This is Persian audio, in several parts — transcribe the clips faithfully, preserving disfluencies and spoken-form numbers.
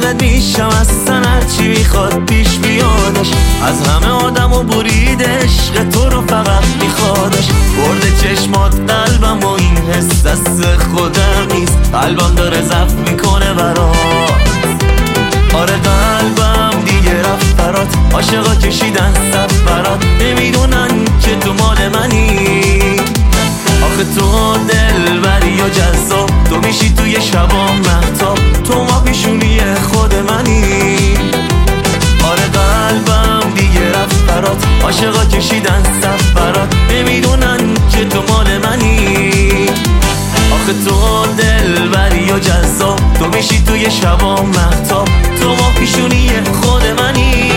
دیوونت میشم اصلا هرچی میخواد پیش بیادش. از همه آدم و برید عشق تو رو فقط میخوادش. برده چشمات قلبم و این حس دست خودم نیست. قلبم داره ضعف میکنه برات. آره قلبم دیگه رفت برات. عاشقا کشیدن صف برات. نمیدونن که تو مال منی. آخه تو دلبری و جذاب. تو میشی توی شبام مهتاب. تو ما پیشونی خود منی. آره قلبم دیگه رفت برات. عاشقا کشیدن صف برات. نمیدونن که تو مال منی. آخه تو دلبری و جذاب. تو میشی توی شبام مهتاب. تو ما پیشونی خود منی.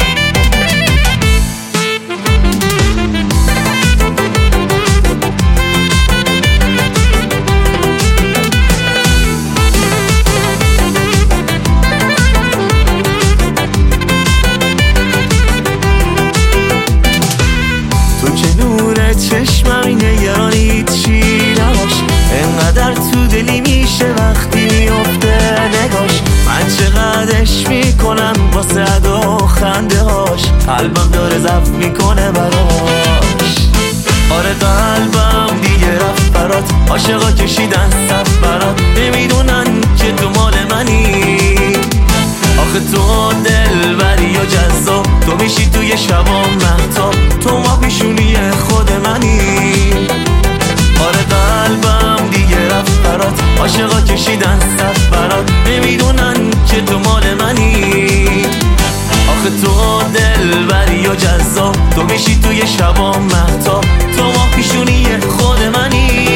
چشمم نگرانی چی نباش. انقدر تو دلی میشه وقتی میفته نگاش. من چقدرش میکنم واسه ادا و خنده هاش. قلبم داره ضعف میکنه براش. آره قلبم دیگه رفت برات. عاشقا کشیدن صف برات. نمیدونن که تو مال منی. آخه تو دلبری و جذاب. تو میشی توی شبام مهتاب. تو ما پیشونی خود منی. آره قلبم دیگه رفت برات. عاشقا کشیدن صف برات. نمیدونن که تو مال منی. آخه تو دلبری و جذاب. تو میشی توی شبام مهتاب. تو ما پیشونی خود منی.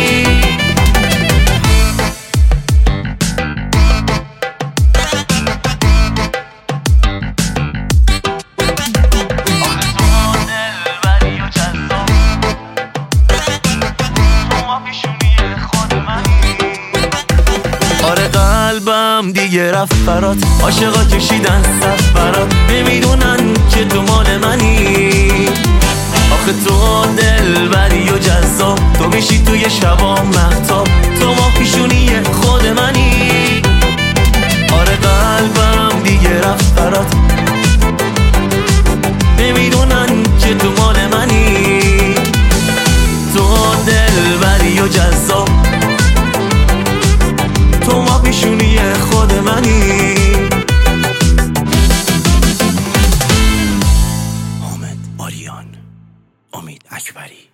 آره قلبم دیگه رفت برات. عاشقا کشیدن صف برات. نمیدونن که تو مال منی. آخه تو دلبری و جذاب. تو میشی توی شبام مهتاب. تو ما پیشونی خود منی. آره قلبم دیگه رفت برات. نمیدونن که تو مال منی. تو دلبری و جذاب. تو ما پیشونی خود منی. حامد آریان، امید اکبری.